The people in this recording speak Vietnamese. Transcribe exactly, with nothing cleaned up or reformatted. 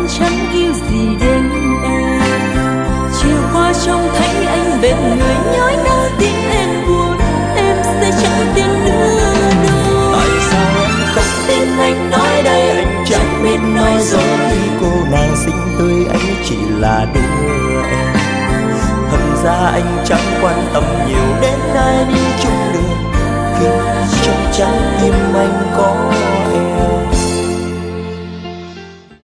anh chẳng yêu gì đến em. Chiều qua trông thấy anh bên người nhói đau tim em buồn, em sẽ chẳng tin nữa đâu. Tại sao em không tin anh nói đây, anh chẳng biết nói dối. Cô nàng xinh tươi ấy chỉ là đùa em. Thật ra anh chẳng quan tâm nhiều đến ai đi chung đường, khi trong trái tim anh có em.